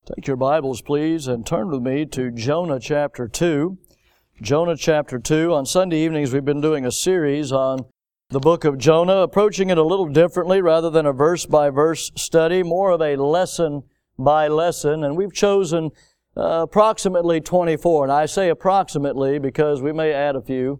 Take your Bibles, please, and turn with me to Jonah chapter 2. Jonah chapter 2. On Sunday evenings, we've been doing a series on the book of Jonah, approaching it a little differently rather than a verse-by-verse study, more of a lesson-by-lesson. And we've chosen approximately 24. And I say approximately because we may add a few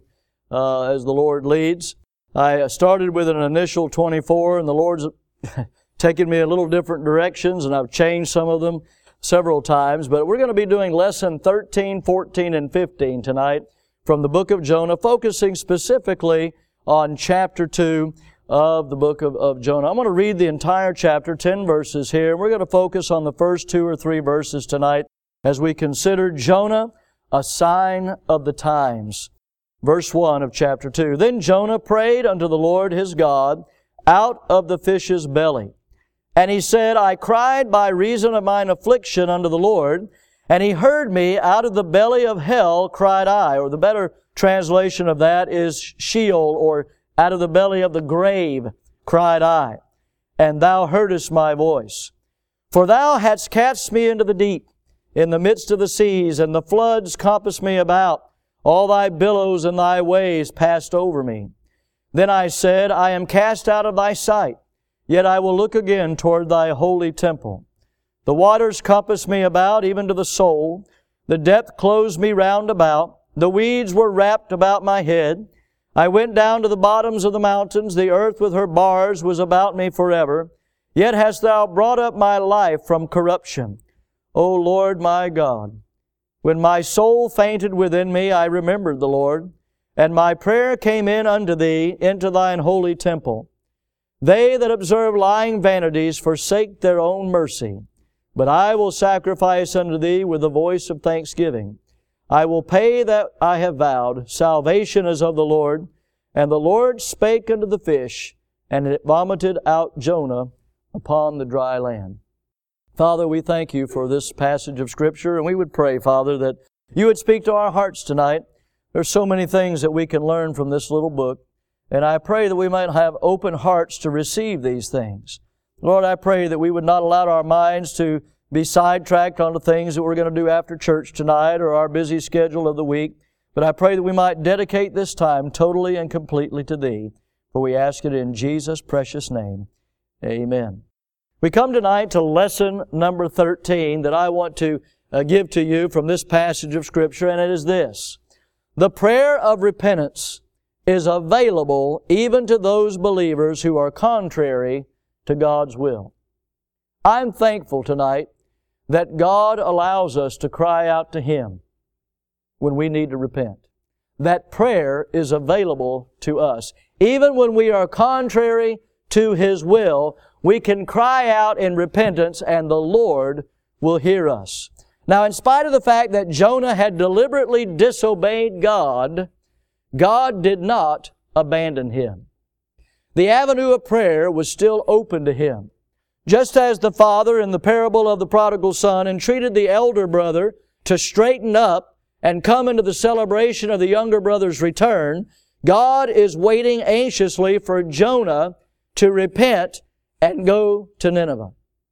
as the Lord leads. I started with an initial 24, and the Lord's taken me in a little different directions, and I've changed some of them several times, but we're going to be doing lesson 13, 14, and 15 tonight from the book of Jonah, focusing specifically on chapter 2 of the book of Jonah. I'm going to read the entire chapter, 10 verses here, and we're going to focus on the first 2 or 3 verses tonight as we consider Jonah, a sign of the times. Verse 1 of chapter 2. Then Jonah prayed unto the Lord his God out of the fish's belly. And he said, I cried by reason of mine affliction unto the Lord, and He heard me. Out of the belly of hell cried I. Or the better translation of that is Sheol, or out of the belly of the grave cried I. And Thou heardest my voice. For Thou hadst cast me into the deep, in the midst of the seas, and the floods compassed me about. All Thy billows and Thy waves passed over me. Then I said, I am cast out of Thy sight. Yet I will look again toward Thy holy temple. The waters compassed me about, even to the soul. The depth closed me round about. The weeds were wrapped about my head. I went down to the bottoms of the mountains. The earth with her bars was about me forever. Yet hast Thou brought up my life from corruption. O Lord my God, when my soul fainted within me, I remembered the Lord, and my prayer came in unto Thee into Thine holy temple. They that observe lying vanities forsake their own mercy. But I will sacrifice unto Thee with the voice of thanksgiving. I will pay that I have vowed. Salvation is of the Lord. And the Lord spake unto the fish, and it vomited out Jonah upon the dry land. Father, we thank You for this passage of Scripture, and we would pray, Father, that You would speak to our hearts tonight. There's so many things that we can learn from this little book. And I pray that we might have open hearts to receive these things. Lord, I pray that we would not allow our minds to be sidetracked onto things that we're going to do after church tonight or our busy schedule of the week. But I pray that we might dedicate this time totally and completely to Thee. For we ask it in Jesus' precious name. Amen. We come tonight to lesson number 13 that I want to give to you from this passage of Scripture, and it is this. The prayer of repentance is available even to those believers who are contrary to God's will. I'm thankful tonight that God allows us to cry out to Him when we need to repent. That prayer is available to us. Even when we are contrary to His will, we can cry out in repentance and the Lord will hear us. Now, in spite of the fact that Jonah had deliberately disobeyed God, God did not abandon him. The avenue of prayer was still open to him. Just as the father in the parable of the prodigal son entreated the elder brother to straighten up and come into the celebration of the younger brother's return, God is waiting anxiously for Jonah to repent and go to Nineveh.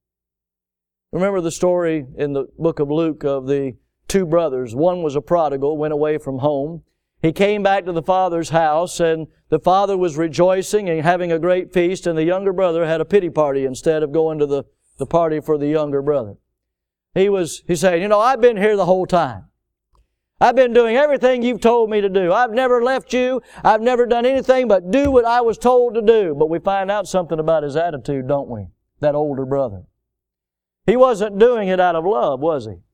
Remember the story in the book of Luke of the 2 brothers. One was a prodigal, went away from home. He came back to the father's house, and the father was rejoicing and having a great feast, and the younger brother had a pity party instead of going to the party for the younger brother. He said, I've been here the whole time. I've been doing everything you've told me to do. I've never left you. I've never done anything but do what I was told to do. But we find out something about his attitude, don't we? That older brother. He wasn't doing it out of love, was he?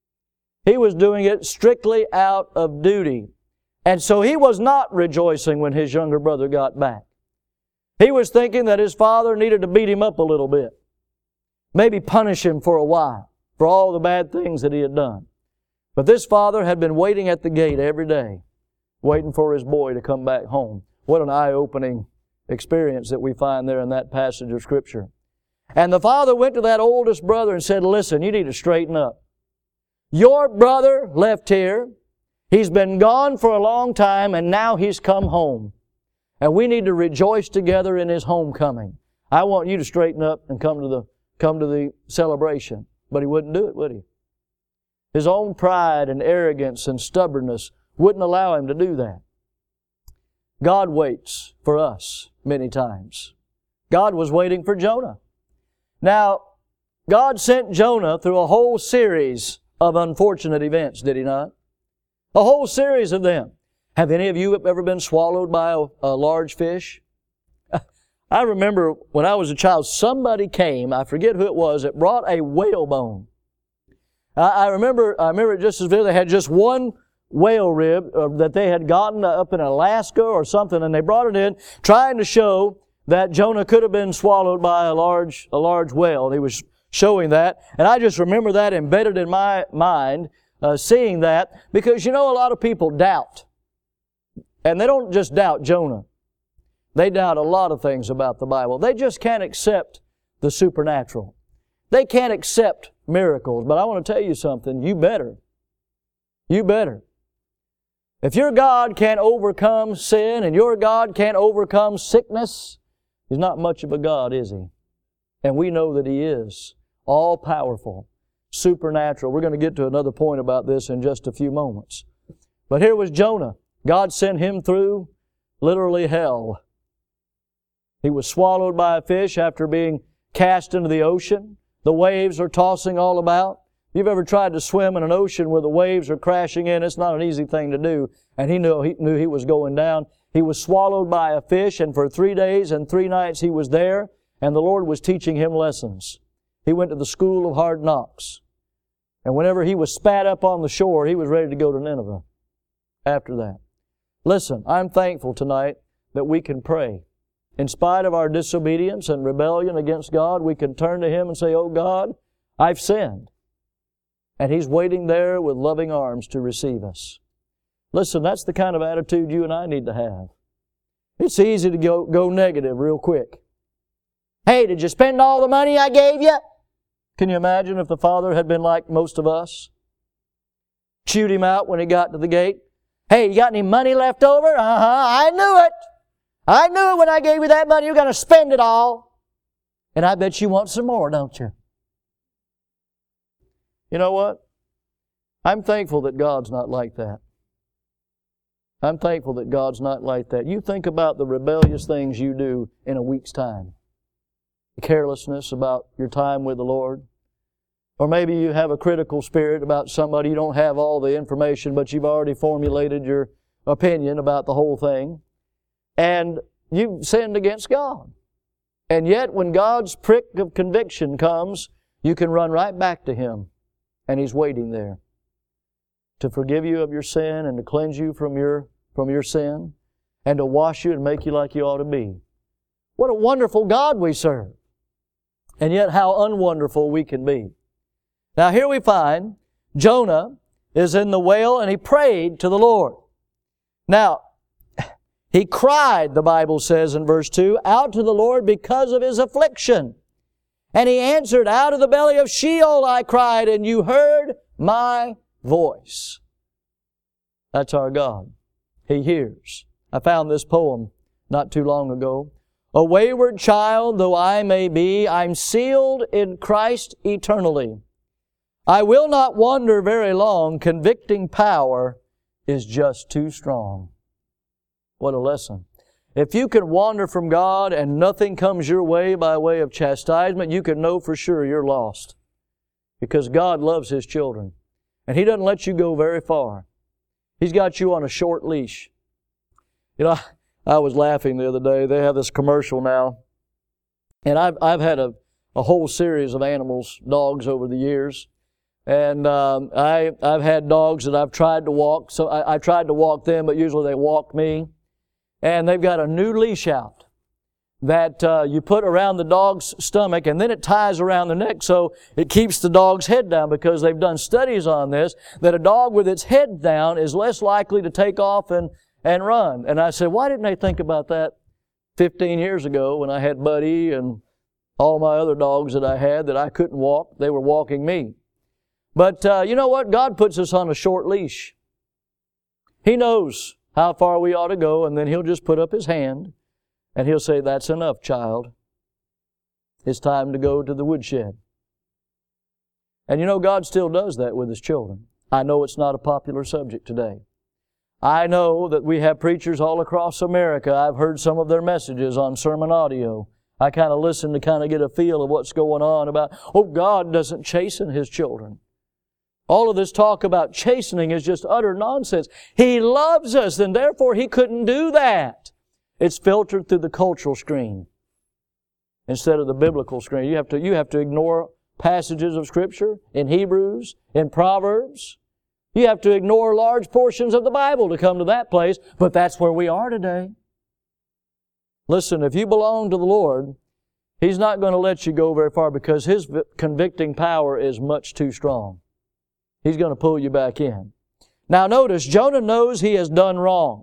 He was doing it strictly out of duty. And so he was not rejoicing when his younger brother got back. He was thinking that his father needed to beat him up a little bit. Maybe punish him for a while for all the bad things that he had done. But this father had been waiting at the gate every day, waiting for his boy to come back home. What an eye-opening experience that we find there in that passage of Scripture. And the father went to that oldest brother and said, listen, you need to straighten up. Your brother left here. He's been gone for a long time, and now he's come home. And we need to rejoice together in his homecoming. I want you to straighten up and come to the celebration. But he wouldn't do it, would he? His own pride and arrogance and stubbornness wouldn't allow him to do that. God waits for us many times. God was waiting for Jonah. Now, God sent Jonah through a whole series of unfortunate events, did He not? A whole series of them. Have any of you ever been swallowed by a large fish? I remember when I was a child, somebody came, I forget who it was, that brought a whalebone. I remember it just as vividly. They had just one whale rib that they had gotten up in Alaska or something, and they brought it in, trying to show that Jonah could have been swallowed by a large whale. And he was showing that, and I just remember that embedded in my mind, seeing that, because a lot of people doubt. And they don't just doubt Jonah. They doubt a lot of things about the Bible. They just can't accept the supernatural. They can't accept miracles. But I want to tell you something. You better. You better. If your God can't overcome sin and your God can't overcome sickness, He's not much of a God, is He? And we know that He is all-powerful, supernatural. We're going to get to another point about this in just a few moments. But here was Jonah. God sent him through literally hell. He was swallowed by a fish after being cast into the ocean. The waves are tossing all about. If you've ever tried to swim in an ocean where the waves are crashing in, it's not an easy thing to do. And he knew he was going down. He was swallowed by a fish, and for 3 days and 3 nights he was there, and the Lord was teaching him lessons. He went to the school of hard knocks. And whenever he was spat up on the shore, he was ready to go to Nineveh after that. Listen, I'm thankful tonight that we can pray. In spite of our disobedience and rebellion against God, we can turn to Him and say, "Oh God, I've sinned." And He's waiting there with loving arms to receive us. Listen, that's the kind of attitude you and I need to have. It's easy to go negative real quick. "Hey, did you spend all the money I gave you?" Can you imagine if the father had been like most of us? Chewed him out when he got to the gate. "Hey, you got any money left over?" "I knew it. I knew it when I gave you that money. You're going to spend it all. And I bet you want some more, don't you?" You know what? I'm thankful that God's not like that. I'm thankful that God's not like that. You think about the rebellious things you do in a week's time. The carelessness about your time with the Lord. Or maybe you have a critical spirit about somebody. You don't have all the information, but you've already formulated your opinion about the whole thing. And you've sinned against God. And yet when God's prick of conviction comes, you can run right back to Him. And He's waiting there to forgive you of your sin and to cleanse you from your sin and to wash you and make you like you ought to be. What a wonderful God we serve. And yet how unwonderful we can be. Now here we find Jonah is in the whale and he prayed to the Lord. Now, he cried, the Bible says in verse 2, out to the Lord because of his affliction. And he answered, "Out of the belly of Sheol I cried, and you heard my voice." That's our God. He hears. I found this poem not too long ago. "A wayward child though I may be, I'm sealed in Christ eternally. I will not wander very long, convicting power is just too strong." What a lesson. If you can wander from God and nothing comes your way by way of chastisement, you can know for sure you're lost. Because God loves His children. And He doesn't let you go very far. He's got you on a short leash. You know, I was laughing the other day. They have this commercial now. And I've had a whole series of animals, dogs over the years. And I've had dogs that I've tried to walk. So I tried to walk them, but usually they walk me. And they've got a new leash out that you put around the dog's stomach, and then it ties around the neck so it keeps the dog's head down, because they've done studies on this, that a dog with its head down is less likely to take off and run. And I said, why didn't they think about that 15 years ago when I had Buddy and all my other dogs that I had that I couldn't walk? They were walking me. But you know what? God puts us on a short leash. He knows how far we ought to go, and then He'll just put up His hand, and He'll say, "That's enough, child. It's time to go to the woodshed." And you know, God still does that with His children. I know it's not a popular subject today. I know that we have preachers all across America. I've heard some of their messages on sermon audio. I kind of listen to kind of get a feel of what's going on about, oh, God doesn't chasten His children. All of this talk about chastening is just utter nonsense. He loves us, and therefore He couldn't do that. It's filtered through the cultural screen instead of the biblical screen. You have to ignore passages of Scripture in Hebrews, in Proverbs. You have to ignore large portions of the Bible to come to that place, but that's where we are today. Listen, if you belong to the Lord, He's not going to let you go very far because His convicting power is much too strong. He's going to pull you back in. Now notice, Jonah knows he has done wrong.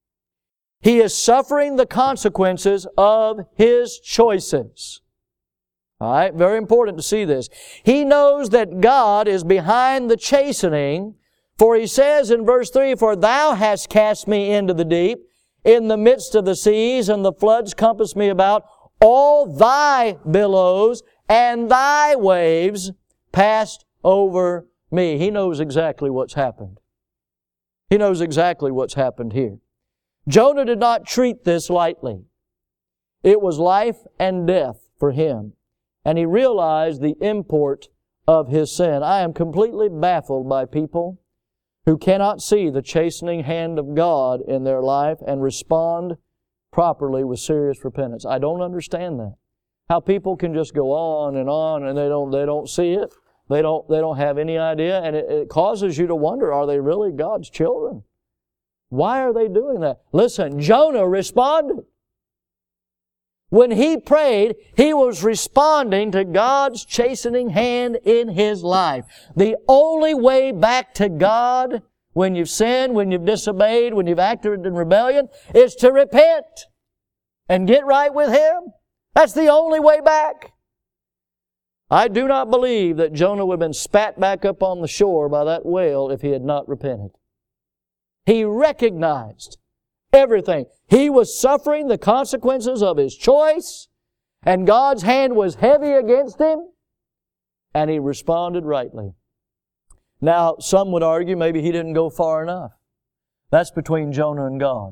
He is suffering the consequences of his choices. All right, very important to see this. He knows that God is behind the chastening, for He says in verse 3, "For Thou hast cast me into the deep, in the midst of the seas, and the floods compass me about. All Thy billows and Thy waves passed over me." He knows exactly what's happened. He knows exactly what's happened here. Jonah did not treat this lightly. It was life and death for him. And he realized the import of his sin. I am completely baffled by people who cannot see the chastening hand of God in their life and respond properly with serious repentance. I don't understand that. How people can just go on and they don't see it. They don't have any idea, and it causes you to wonder, are they really God's children? Why are they doing that? Listen, Jonah responded. When he prayed, he was responding to God's chastening hand in his life. The only way back to God when you've sinned, when you've disobeyed, when you've acted in rebellion, is to repent and get right with Him. That's the only way back. I do not believe that Jonah would have been spat back up on the shore by that whale if he had not repented. He recognized everything. He was suffering the consequences of his choice, and God's hand was heavy against him, and he responded rightly. Now, some would argue maybe he didn't go far enough. That's between Jonah and God.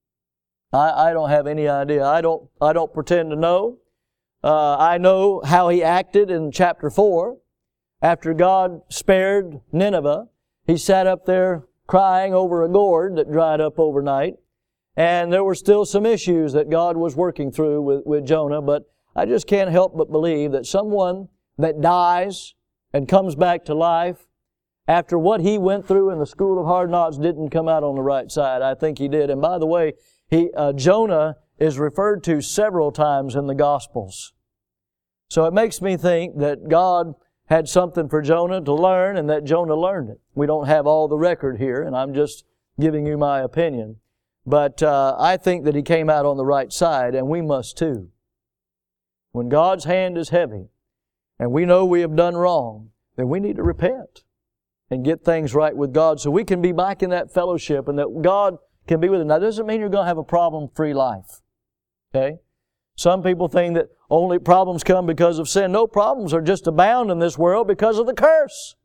I don't have any idea. I don't pretend to know. I know how he acted in chapter 4. After God spared Nineveh, he sat up there crying over a gourd that dried up overnight. And there were still some issues that God was working through with Jonah, but I just can't help but believe that someone that dies and comes back to life after what he went through in the school of hard knocks didn't come out on the right side. I think he did. And by the way, Jonah is referred to several times in the Gospels. So it makes me think that God had something for Jonah to learn and that Jonah learned it. We don't have all the record here, and I'm just giving you my opinion. But I think that he came out on the right side, and we must too. When God's hand is heavy, and we know we have done wrong, then we need to repent and get things right with God so we can be back in that fellowship and that God can be with us. Now, that doesn't mean you're going to have a problem-free life. Okay? Some people think that only problems come because of sin. No, problems are just abound in this world because of the curse.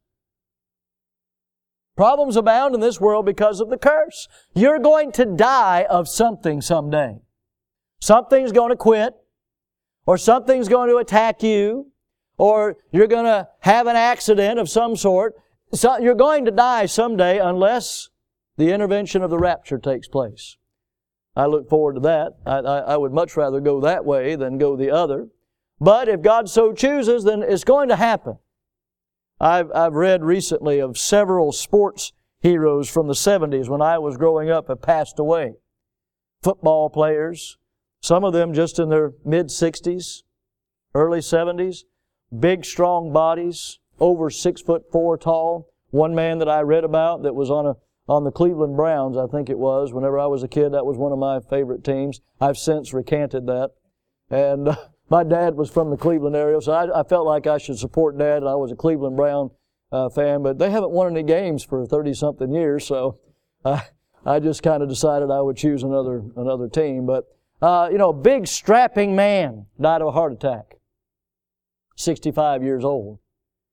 Problems abound in this world because of the curse. You're going to die of something someday. Something's going to quit, or something's going to attack you, or you're going to have an accident of some sort. So you're going to die someday unless the intervention of the rapture takes place. I look forward to that. I would much rather go that way than go the other. But if God so chooses, then it's going to happen. I've read recently of several sports heroes from the 70s when I was growing up have passed away. Football players, some of them just in their mid-60s, early 70s, big strong bodies, over 6'4" tall. One man that I read about that was on the Cleveland Browns, I think it was. Whenever I was a kid, that was one of my favorite teams. I've since recanted that. And my dad was from the Cleveland area, so I felt like I should support Dad, and I was a Cleveland Brown fan. But they haven't won any games for 30-something years, so I just kind of decided I would choose another team. But, big strapping man died of a heart attack, 65 years old.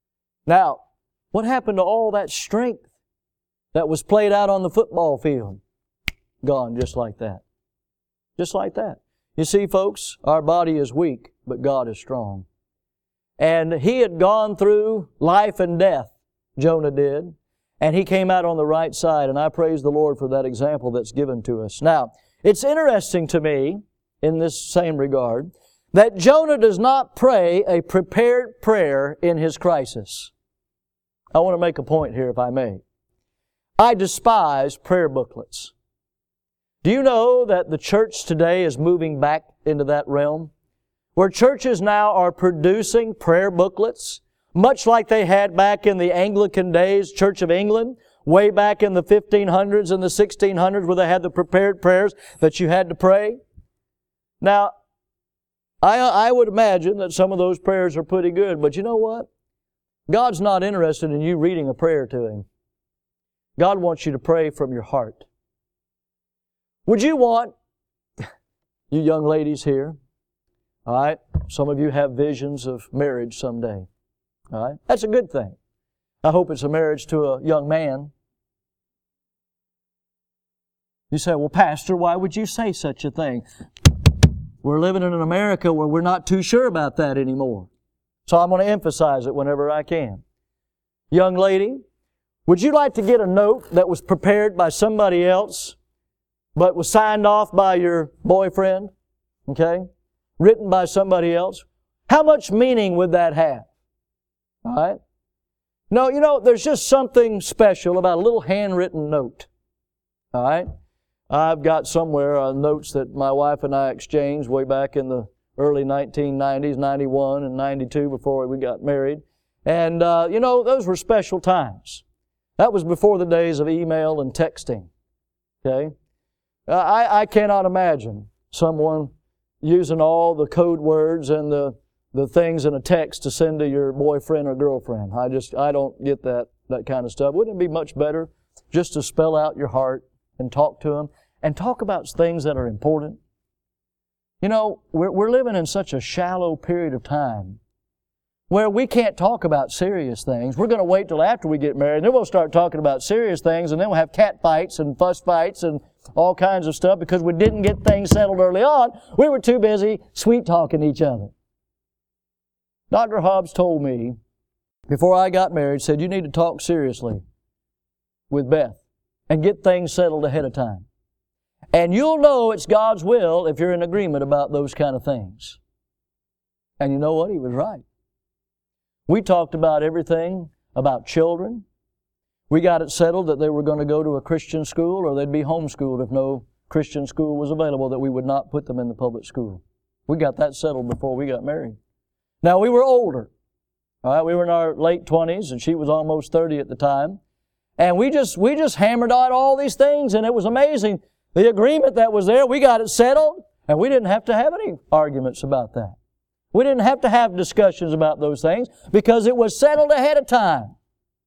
Now, what happened to all that strength that was played out on the football field? Gone just like that. Just like that. You see, folks, our body is weak, but God is strong. And he had gone through life and death, Jonah did, and he came out on the right side, and I praise the Lord for that example that's given to us. Now, it's interesting to me, in this same regard, that Jonah does not pray a prepared prayer in his crisis. I want to make a point here, if I may. I despise prayer booklets. Do you know that the church today is moving back into that realm? Where churches now are producing prayer booklets, much like they had back in the Anglican days, Church of England, way back in the 1500s and the 1600s, where they had the prepared prayers that you had to pray. Now, I would imagine that some of those prayers are pretty good, but you know what? God's not interested in you reading a prayer to Him. God wants you to pray from your heart. Would you want, you young ladies here, all right, some of you have visions of marriage someday, all right? That's a good thing. I hope it's a marriage to a young man. You say, well, Pastor, why would you say such a thing? We're living in an America where we're not too sure about that anymore. So I'm going to emphasize it whenever I can. Young lady, would you like to get a note that was prepared by somebody else, but was signed off by your boyfriend? Okay? Written by somebody else? How much meaning would that have? All right? No, you know, there's just something special about a little handwritten note. All right? I've got somewhere notes that my wife and I exchanged way back in the early 1990s, 91 and 92 before we got married. And, you know, those were special times. That was before the days of email and texting. Okay? I cannot imagine someone using all the code words and the things in a text to send to your boyfriend or girlfriend. I don't get that kind of stuff. Wouldn't it be much better just to spell out your heart and talk to them and talk about things that are important? You know, we're living in such a shallow period of time where we can't talk about serious things. We're going to wait till after we get married, and then we'll start talking about serious things, and then we'll have cat fights and fuss fights and all kinds of stuff because we didn't get things settled early on. We were too busy sweet-talking each other. Dr. Hobbs told me, before I got married, said, you need to talk seriously with Beth and get things settled ahead of time. And you'll know it's God's will if you're in agreement about those kind of things. And you know what? He was right. We talked about everything about children. We got it settled that they were going to go to a Christian school or they'd be homeschooled if no Christian school was available, that we would not put them in the public school. We got that settled before we got married. Now, we were older. All right, we were in our late 20s, and she was almost 30 at the time. And we just hammered out all these things, and it was amazing. The agreement that was there, we got it settled, and we didn't have to have any arguments about that. We didn't have to have discussions about those things because it was settled ahead of time.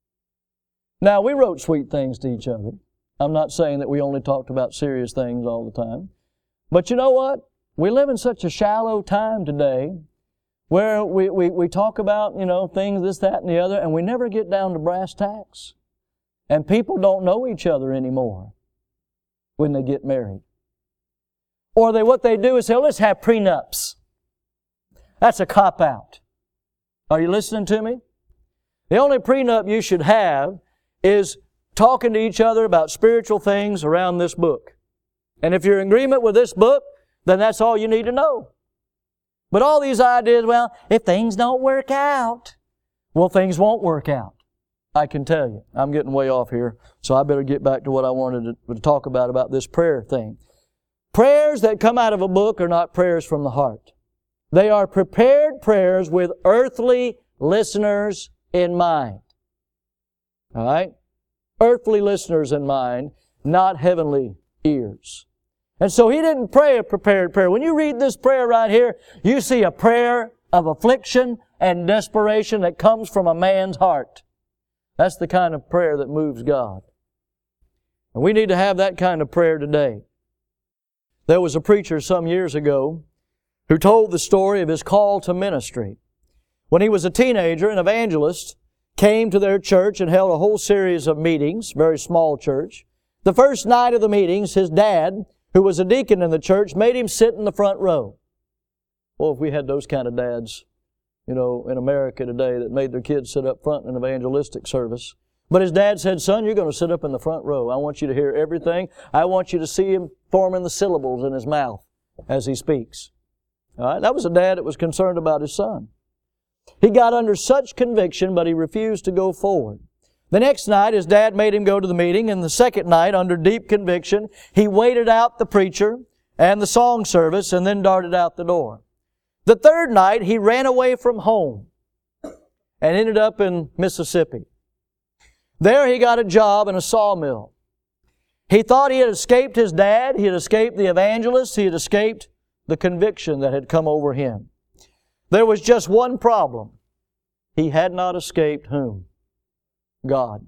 Now, we wrote sweet things to each other. I'm not saying that we only talked about serious things all the time. But you know what? We live in such a shallow time today where we talk about, you know, things, this, that, and the other, and we never get down to brass tacks. And people don't know each other anymore when they get married. Or what they do is say, let's have prenups. That's a cop-out. Are you listening to me? The only prenup you should have is talking to each other about spiritual things around this book. And if you're in agreement with this book, then that's all you need to know. But all these ideas, well, if things don't work out, well, things won't work out. I can tell you. I'm getting way off here, so I better get back to what I wanted to talk about this prayer thing. Prayers that come out of a book are not prayers from the heart. They are prepared prayers with earthly listeners in mind. All right? Earthly listeners in mind, not heavenly ears. And so he didn't pray a prepared prayer. When you read this prayer right here, you see a prayer of affliction and desperation that comes from a man's heart. That's the kind of prayer that moves God. And we need to have that kind of prayer today. There was a preacher some years ago who told the story of his call to ministry. When he was a teenager, an evangelist came to their church and held a whole series of meetings, very small church. The first night of the meetings, his dad, who was a deacon in the church, made him sit in the front row. Well, if we had those kind of dads, in America today that made their kids sit up front in an evangelistic service. But his dad said, son, you're going to sit up in the front row. I want you to hear everything. I want you to see him forming the syllables in his mouth as he speaks. All right? That was a dad that was concerned about his son. He got under such conviction, but he refused to go forward. The next night, his dad made him go to the meeting, and the second night, under deep conviction, he waited out the preacher and the song service and then darted out the door. The third night, he ran away from home and ended up in Mississippi. There he got a job in a sawmill. He thought he had escaped his dad, he had escaped the evangelist, he had escaped the conviction that had come over him. There was just one problem. He had not escaped whom? God.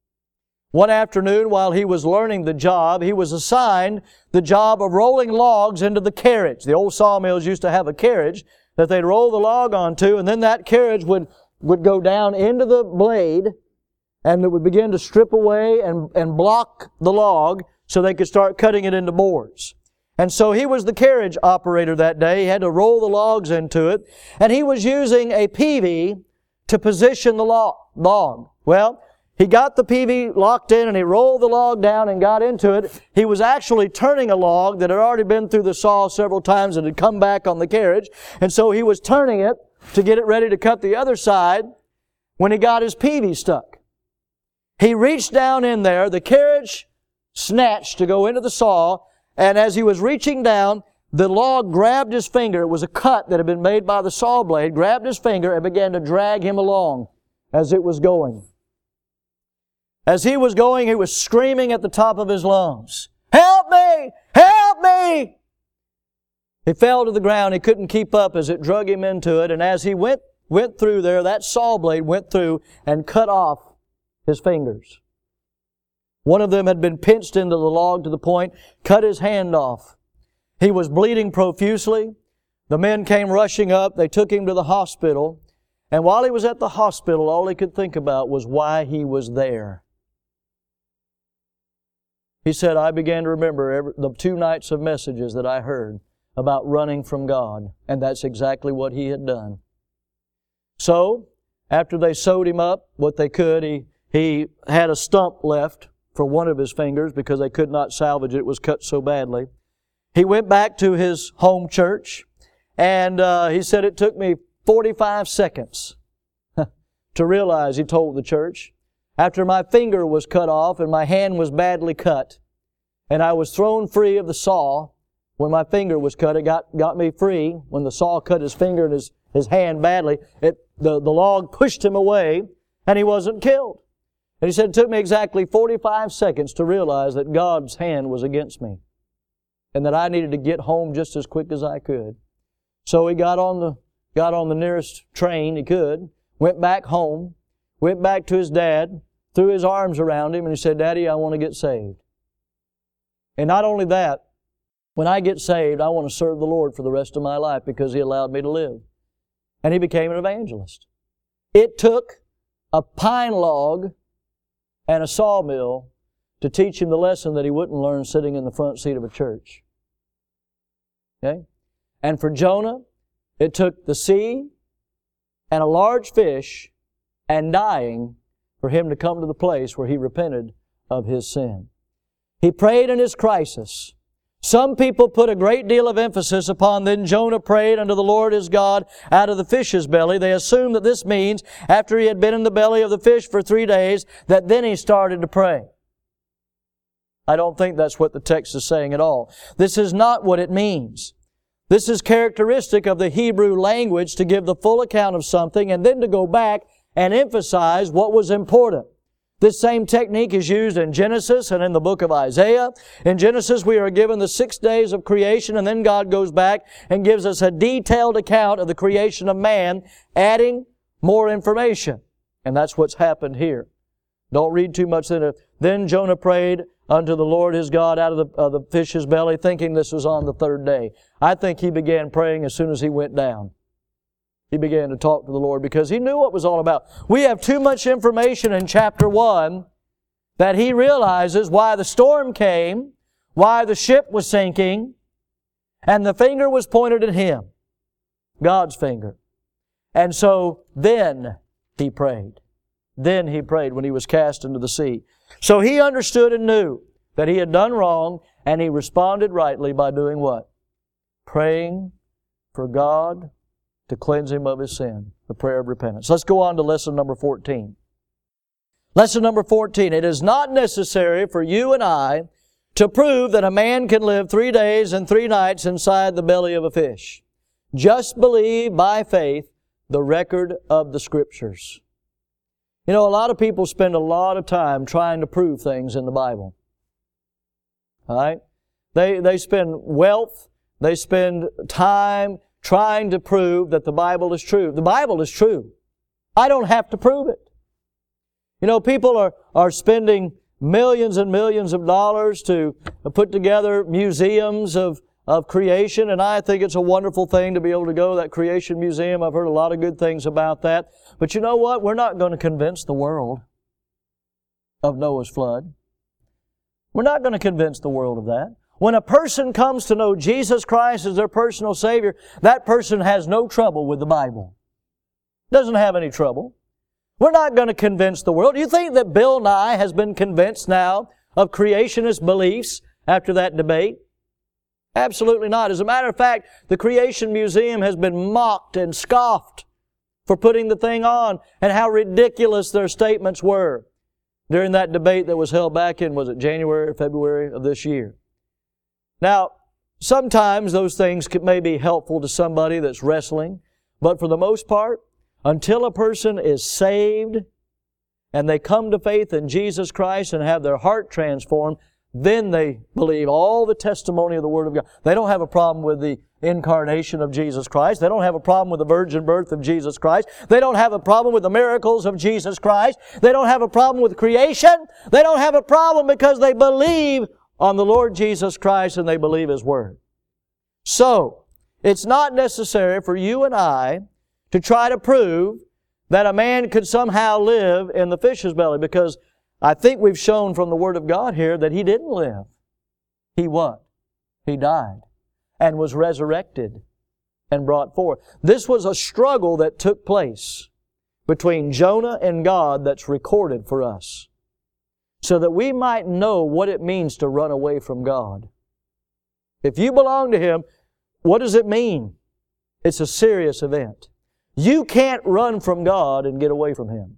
One afternoon, while he was learning the job, he was assigned the job of rolling logs into the carriage. The old sawmills used to have a carriage that they'd roll the log onto, and then that carriage would go down into the blade, and it would begin to strip away and block the log so they could start cutting it into boards. And so he was the carriage operator that day. He had to roll the logs into it, and he was using a peavey to position the log. Well, he got the peavey locked in and he rolled the log down and got into it. He was actually turning a log that had already been through the saw several times and had come back on the carriage. And so he was turning it to get it ready to cut the other side when he got his peavey stuck. He reached down in there, the carriage snatched to go into the saw, and as he was reaching down, the log grabbed his finger. It was a cut that had been made by the saw blade, grabbed his finger and began to drag him along as it was going. As he was going, he was screaming at the top of his lungs, "Help me! Help me!" He fell to the ground. He couldn't keep up as it drug him into it. And as he went through there, that saw blade went through and cut off his fingers. One of them had been pinched into the log to the point, cut his hand off. He was bleeding profusely. The men came rushing up. They took him to the hospital. And while he was at the hospital, all he could think about was why he was there. He said, I began to remember the 2 nights of messages that I heard about running from God. And that's exactly what he had done. So, after they sewed him up what they could, he had a stump left for one of his fingers because they could not salvage it. It was cut so badly. He went back to his home church, and he said, it took me 45 seconds to realize, he told the church, after my finger was cut off and my hand was badly cut, and I was thrown free of the saw when my finger was cut. It got me free when the saw cut his finger and his hand badly. The log pushed him away, and he wasn't killed. And he said, it took me exactly 45 seconds to realize that God's hand was against me, and that I needed to get home just as quick as I could. So he got on the nearest train he could, went back home, went back to his dad, threw his arms around him, and he said, Daddy, I want to get saved. And not only that, when I get saved, I want to serve the Lord for the rest of my life because He allowed me to live. And he became an evangelist. It took a pine log and a sawmill to teach him the lesson that he wouldn't learn sitting in the front seat of a church. Okay? And for Jonah, it took the sea and a large fish and dying for him to come to the place where he repented of his sin. He prayed in his crisis. Some people put a great deal of emphasis upon then Jonah prayed unto the Lord his God out of the fish's belly. They assume that this means after he had been in the belly of the fish for 3 days, that then he started to pray. I don't think that's what the text is saying at all. This is not what it means. This is characteristic of the Hebrew language to give the full account of something and then to go back and emphasize what was important. This same technique is used in Genesis and in the book of Isaiah. In Genesis, we are given the 6 days of creation, and then God goes back and gives us a detailed account of the creation of man, adding more information. And that's what's happened here. Don't read too much in it. Then Jonah prayed unto the Lord his God out of the fish's belly, thinking this was on the 3rd day. I think he began praying as soon as he went down. he began to talk to the Lord because he knew what it was all about. We have too much information in chapter 1 that he realizes why the storm came, why the ship was sinking, and the finger was pointed at him, God's finger. And so then he prayed. Then he prayed when he was cast into the sea. So he understood and knew that he had done wrong, and he responded rightly by doing what? Praying for God to cleanse him of his sin, the prayer of repentance. Let's go on to lesson number 14. Lesson number 14. It is not necessary for you and I to prove that a man can live 3 days and 3 nights inside the belly of a fish. Just believe by faith the record of the Scriptures. You know, a lot of people spend a lot of time trying to prove things in the Bible. All right? They spend wealth, they spend time trying to prove that the Bible is true. The Bible is true. I don't have to prove it. You know, people are spending millions and millions of dollars to put together museums of creation, and I think it's a wonderful thing to be able to go to that creation museum. I've heard a lot of good things about that. But you know what? We're not going to convince the world of Noah's flood. We're not going to convince the world of that. When a person comes to know Jesus Christ as their personal Savior, that person has no trouble with the Bible. Doesn't have any trouble. We're not going to convince the world. Do you think that Bill Nye has been convinced now of creationist beliefs after that debate? Absolutely not. As a matter of fact, the Creation Museum has been mocked and scoffed for putting the thing on, and how ridiculous their statements were during that debate that was held back in, was it January or February of this year? Now, sometimes those things may be helpful to somebody that's wrestling, but for the most part, until a person is saved and they come to faith in Jesus Christ and have their heart transformed, then they believe all the testimony of the Word of God. They don't have a problem with the incarnation of Jesus Christ. They don't have a problem with the virgin birth of Jesus Christ. They don't have a problem with the miracles of Jesus Christ. They don't have a problem with creation. They don't have a problem because they believe on the Lord Jesus Christ and they believe His Word. So, it's not necessary for you and I to try to prove that a man could somehow live in the fish's belly, because I think we've shown from the Word of God here that he didn't live. He what? He died and was resurrected and brought forth. This was a struggle that took place between Jonah and God that's recorded for us, so that we might know what it means to run away from God. If you belong to Him, what does it mean? It's a serious event. You can't run from God and get away from Him.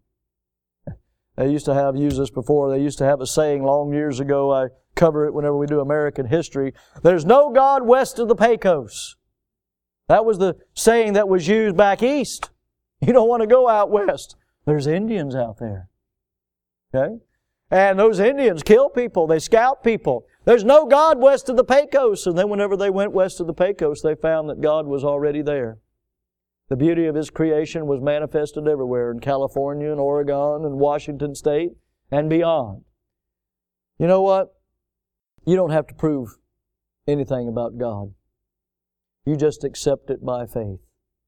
They used to have, used this before, they used to have a saying long years ago, I cover it whenever we do American history, there's no God west of the Pecos. That was the saying that was used back east. You don't want to go out west. There's Indians out there. Okay? And those Indians kill people, they scalp people. There's no God west of the Pecos. And then whenever they went west of the Pecos, they found that God was already there. The beauty of His creation was manifested everywhere, in California and Oregon and Washington State and beyond. You know what? You don't have to prove anything about God. You just accept it by faith.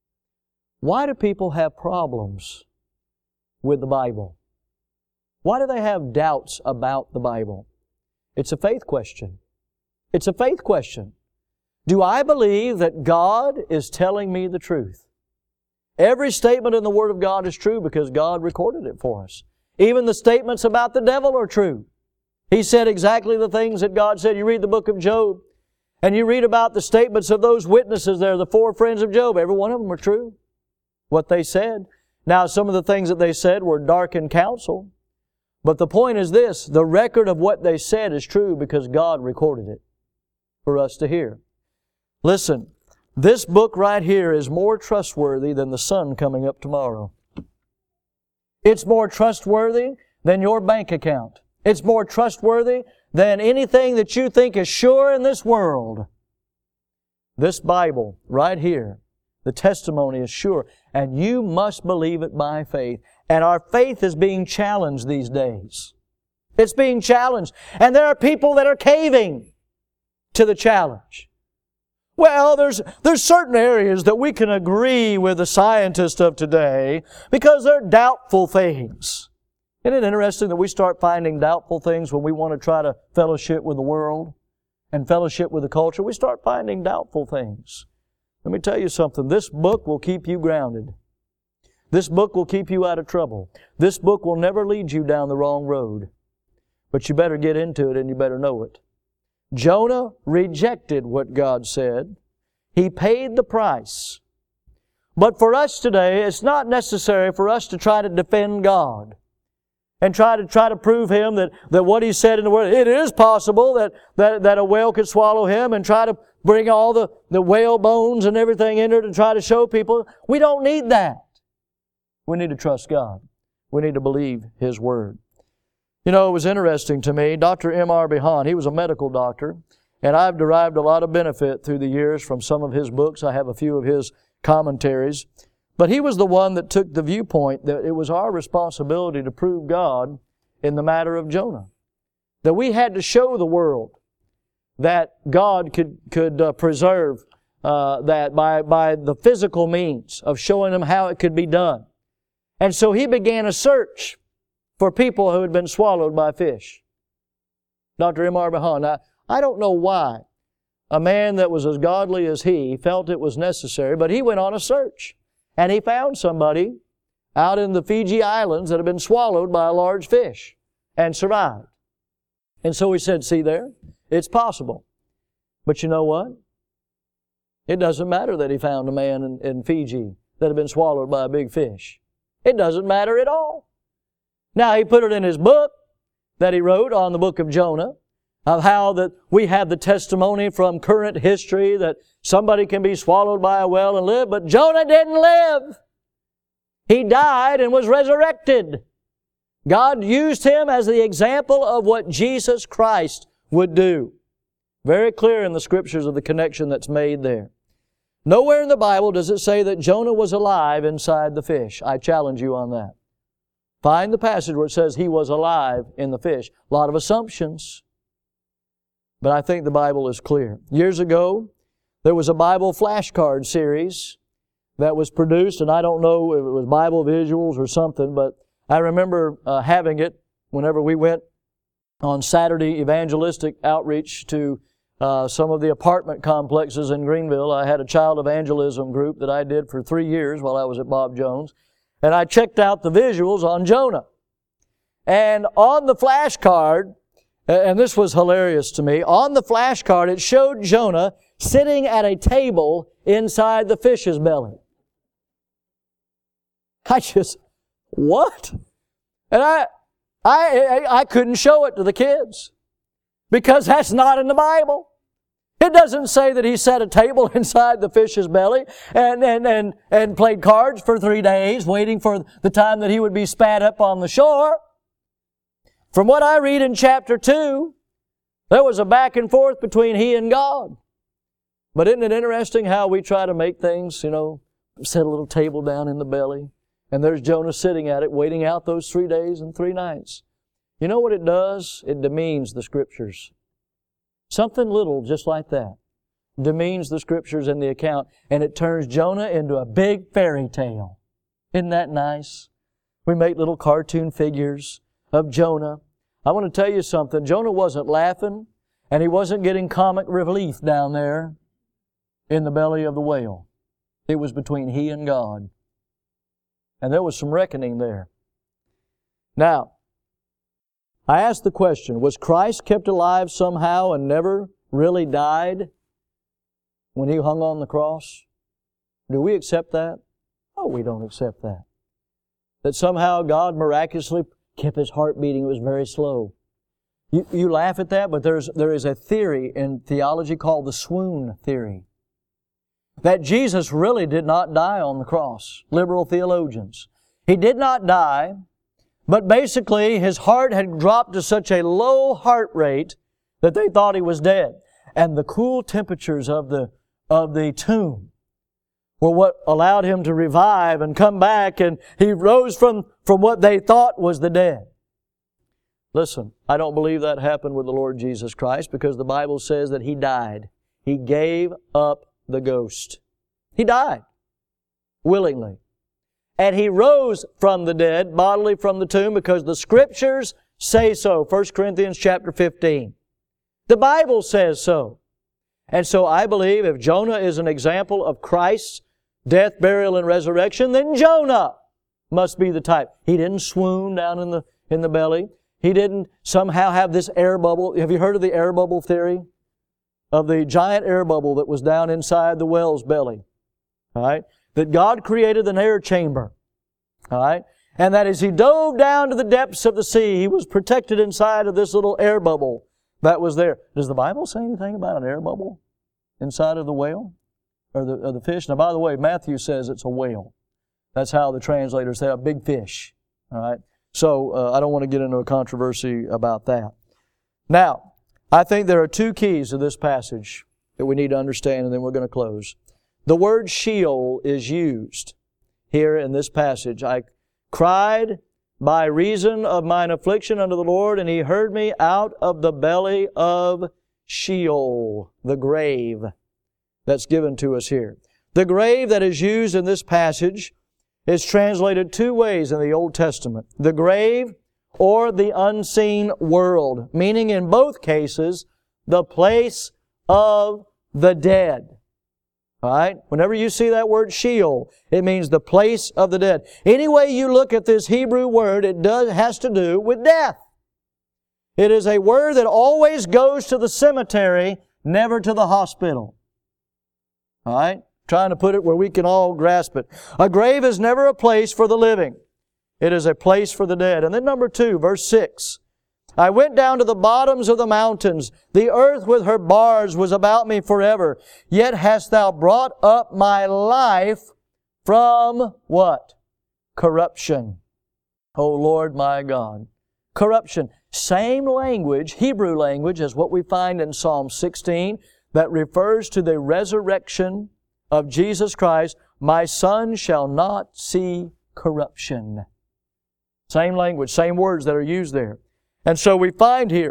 Why do people have problems with the Bible? Why do they have doubts about the Bible? It's a faith question. It's a faith question. Do I believe that God is telling me the truth? Every statement in the Word of God is true because God recorded it for us. Even the statements about the devil are true. He said exactly the things that God said. You read the book of Job, and you read about the statements of those witnesses there, the 4 friends of Job. Every one of them were true, what they said. Now, some of the things that they said were dark in counsel. But the point is this, the record of what they said is true because God recorded it for us to hear. Listen, this book right here is more trustworthy than the sun coming up tomorrow. It's more trustworthy than your bank account. It's more trustworthy than anything that you think is sure in this world. This Bible right here, the testimony is sure, and you must believe it by faith. And our faith is being challenged these days. It's being challenged. And there are people that are caving to the challenge. Well, there's certain areas that we can agree with the scientists of today because they're doubtful things. Isn't it interesting that we start finding doubtful things when we want to try to fellowship with the world and fellowship with the culture? We start finding doubtful things. Let me tell you something. This book will keep you grounded. This book will keep you out of trouble. This book will never lead you down the wrong road. But you better get into it and you better know it. Jonah rejected what God said. He paid the price. But for us today, it's not necessary for us to try to defend God and try to prove Him that what He said in the Word, it is possible that a whale could swallow Him, and try to bring all the whale bones and everything in there to try to show people. We don't need that. We need to trust God. We need to believe His Word. You know, it was interesting to me, Dr. M.R. Behan, he was a medical doctor, and I've derived a lot of benefit through the years from some of his books. I have a few of his commentaries. But he was the one that took the viewpoint that it was our responsibility to prove God in the matter of Jonah. That we had to show the world that God could preserve that by the physical means of showing them how it could be done. And so he began a search for people who had been swallowed by fish. Dr. M.R. Behan, I don't know why a man that was as godly as he felt it was necessary, but he went on a search. And he found somebody out in the Fiji Islands that had been swallowed by a large fish and survived. And so he said, see there, it's possible. But you know what? It doesn't matter that he found a man in Fiji that had been swallowed by a big fish. It doesn't matter at all. Now, he put it in his book that he wrote on the book of Jonah, of how that we have the testimony from current history that somebody can be swallowed by a whale and live, but Jonah didn't live. He died and was resurrected. God used him as the example of what Jesus Christ would do. Very clear in the Scriptures of the connection that's made there. Nowhere in the Bible does it say that Jonah was alive inside the fish. I challenge you on that. Find the passage where it says he was alive in the fish. A lot of assumptions. But I think the Bible is clear. Years ago, there was a Bible flashcard series that was produced, and I don't know if it was Bible Visuals or something, but I remember having it whenever we went on Saturday evangelistic outreach to some of the apartment complexes in Greenville. I had a child evangelism group that I did for 3 years while I was at Bob Jones. And I checked out the visuals on Jonah. And on the flashcard, and this was hilarious to me, on the flashcard it showed Jonah sitting at a table inside the fish's belly. What? And I couldn't show it to the kids because that's not in the Bible. It doesn't say that he set a table inside the fish's belly and played cards for 3 days, waiting for the time that he would be spat up on the shore. From what I read in chapter 2, there was a back and forth between he and God. But isn't it interesting how we try to make things, set a little table down in the belly, and there's Jonah sitting at it, waiting out those 3 days and 3 nights. You know what it does? It demeans the Scriptures. Something little just like that demeans the Scriptures in the account, and it turns Jonah into a big fairy tale. Isn't that nice? We make little cartoon figures of Jonah. I want to tell you something. Jonah wasn't laughing, and he wasn't getting comic relief down there in the belly of the whale. It was between he and God. And there was some reckoning there. Now, I asked the question, was Christ kept alive somehow and never really died when He hung on the cross? Do we accept that? Oh, we don't accept that. That somehow God miraculously kept His heart beating. It was very slow. You laugh at that, but there is a theory in theology called the swoon theory. That Jesus really did not die on the cross. Liberal theologians. He did not die, but basically His heart had dropped to such a low heart rate that they thought He was dead. And the cool temperatures of the tomb were what allowed Him to revive and come back, and He rose from what they thought was the dead. Listen, I don't believe that happened with the Lord Jesus Christ because the Bible says that He died. He gave up the ghost. He died willingly. And He rose from the dead, bodily from the tomb, because the Scriptures say so. 1 Corinthians chapter 15. The Bible says so. And so I believe if Jonah is an example of Christ's death, burial, and resurrection, then Jonah must be the type. He didn't swoon down in the belly. He didn't somehow have this air bubble. Have you heard of the air bubble theory? Of the giant air bubble that was down inside the whale's belly. All right? That God created an air chamber. All right? And that as He dove down to the depths of the sea, He was protected inside of this little air bubble that was there. Does the Bible say anything about an air bubble inside of the whale or the fish? Now, by the way, Matthew says it's a whale. That's how the translators say a big fish. All right? So I don't want to get into a controversy about that. Now, I think there are two keys to this passage that we need to understand, and then we're going to close. The word Sheol is used here in this passage. I cried by reason of mine affliction unto the Lord, and He heard me out of the belly of Sheol, the grave that's given to us here. The grave that is used in this passage is translated two ways in the Old Testament. The grave or the unseen world, meaning in both cases, the place of the dead. All right? Whenever you see that word Sheol, it means the place of the dead. Any way you look at this Hebrew word, it has to do with death. It is a word that always goes to the cemetery, never to the hospital. All right? Trying to put it where we can all grasp it. A grave is never a place for the living. It is a place for the dead. And then number 2, verse 6. I went down to the bottoms of the mountains. The earth with her bars was about me forever. Yet hast Thou brought up my life from what? Corruption. O Lord my God. Corruption. Same language, Hebrew language, as what we find in Psalm 16 that refers to the resurrection of Jesus Christ. My son shall not see corruption. Same language, same words that are used there. And so we find here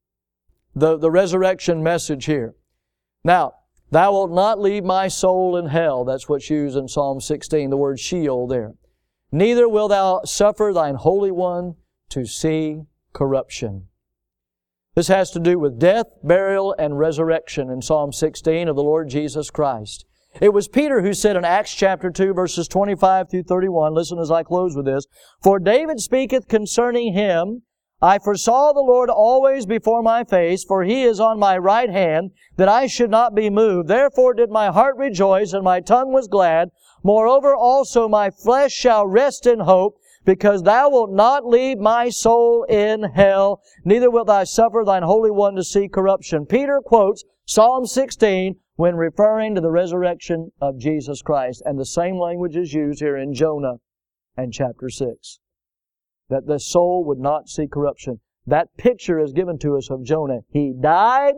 the resurrection message here. Now, Thou wilt not leave my soul in hell. That's what's used in Psalm 16, the word Sheol there. Neither will Thou suffer Thine Holy One to see corruption. This has to do with death, burial, and resurrection in Psalm 16 of the Lord Jesus Christ. It was Peter who said in Acts chapter 2, verses 25 through 31, listen as I close with this, For David speaketh concerning Him, I foresaw the Lord always before my face, for He is on my right hand, that I should not be moved. Therefore did my heart rejoice, and my tongue was glad. Moreover also my flesh shall rest in hope, because Thou wilt not leave my soul in hell, neither wilt Thou suffer Thine Holy One to see corruption. Peter quotes Psalm 16 when referring to the resurrection of Jesus Christ. And the same language is used here in Jonah and chapter 6. That the soul would not see corruption. That picture is given to us of Jonah. He died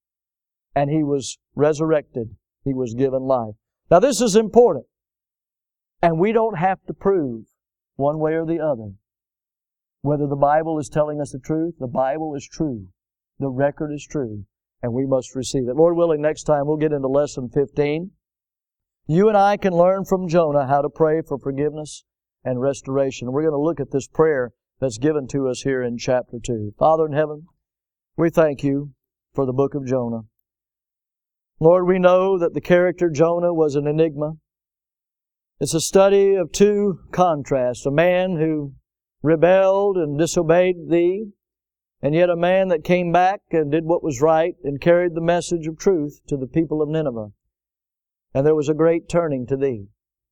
and he was resurrected. He was given life. Now this is important. And we don't have to prove one way or the other whether the Bible is telling us the truth. The Bible is true. The record is true. And we must receive it. Lord willing, next time we'll get into lesson 15. You and I can learn from Jonah how to pray for forgiveness and restoration. We're going to look at this prayer that's given to us here in chapter 2. Father in heaven, we thank You for the book of Jonah. Lord, we know that the character Jonah was an enigma. It's a study of two contrasts. A man who rebelled and disobeyed Thee, and yet a man that came back and did what was right and carried the message of truth to the people of Nineveh. And there was a great turning to Thee.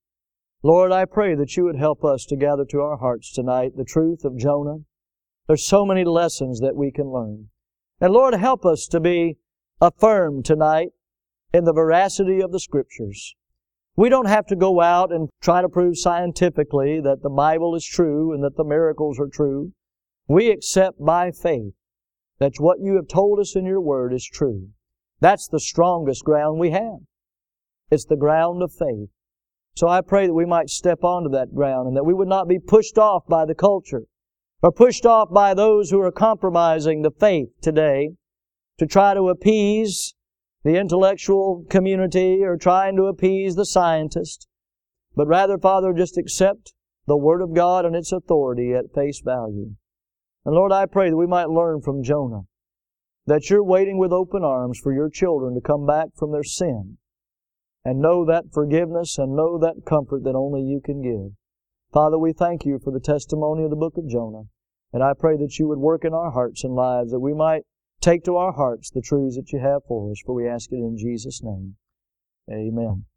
Lord, I pray that You would help us to gather to our hearts tonight the truth of Jonah. There's so many lessons that we can learn. And Lord, help us to be affirmed tonight in the veracity of the Scriptures. We don't have to go out and try to prove scientifically that the Bible is true and that the miracles are true. We accept by faith that what You have told us in Your Word is true. That's the strongest ground we have. It's the ground of faith. So I pray that we might step onto that ground and that we would not be pushed off by the culture or pushed off by those who are compromising the faith today to try to appease the intellectual community or trying to appease the scientist, but rather, Father, just accept the Word of God and its authority at face value. And Lord, I pray that we might learn from Jonah that You're waiting with open arms for Your children to come back from their sin and know that forgiveness and know that comfort that only You can give. Father, we thank You for the testimony of the book of Jonah, and I pray that You would work in our hearts and lives, that we might take to our hearts the truths that You have for us, for we ask it in Jesus' name. Amen.